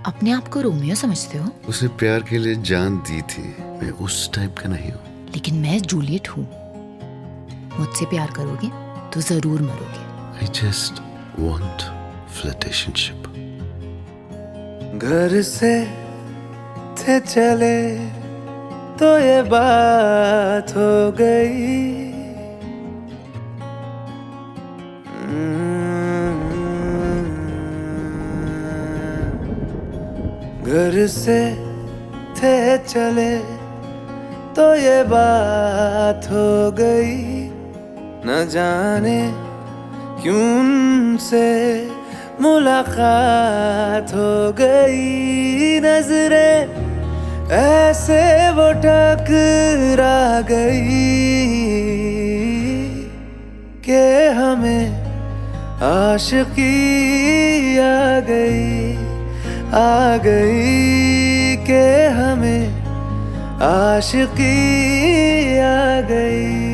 अपने आप को रोमियो समझते हो? उसने प्यार के लिए जान दी थी। मैं उस टाइप का नहीं हूँ। लेकिन मैं जूलियट हूँ। मुझसे प्यार करोगे तो जरूर मरोगे। I just want flirtationship. घर से थे चले तो ये बात हो गई। घर से थे चले तो ये बात हो गई। न जाने क्यों उनसे मुलाकात हो गई। नजरें ऐसे वो टकरा गई कि हमें आशिकी आ गई कि हमें आशिकी आ गई।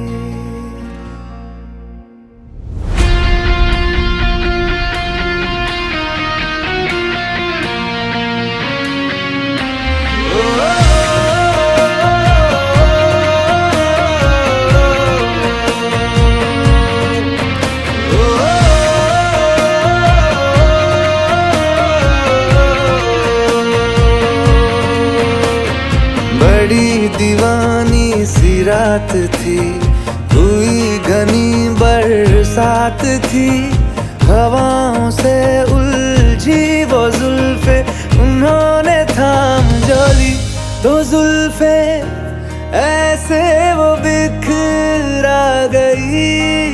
बड़ी दीवानी सी रात थी, हुई घनी बरसात थी। हवाओं से उलझी वो जुल्फे उन्होंने थाम जो ली। दो जुल्फे ऐसे वो बिखरा गई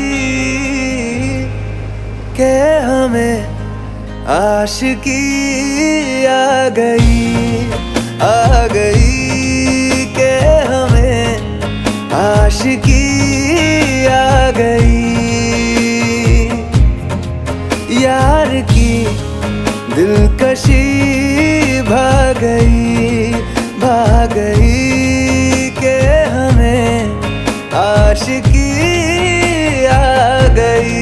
कि हमें आशिकी आ गई कि हमें आशिकी आ गई। यार की दिलकशी भाग गई कि हमें आशिकी आ गई।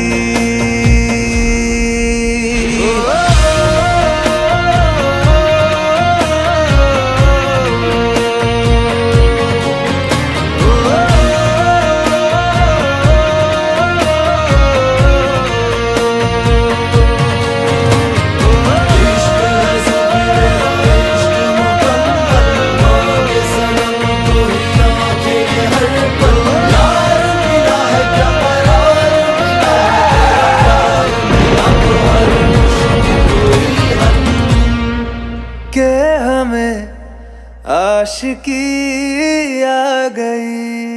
कि हमें आशिकी आ गई।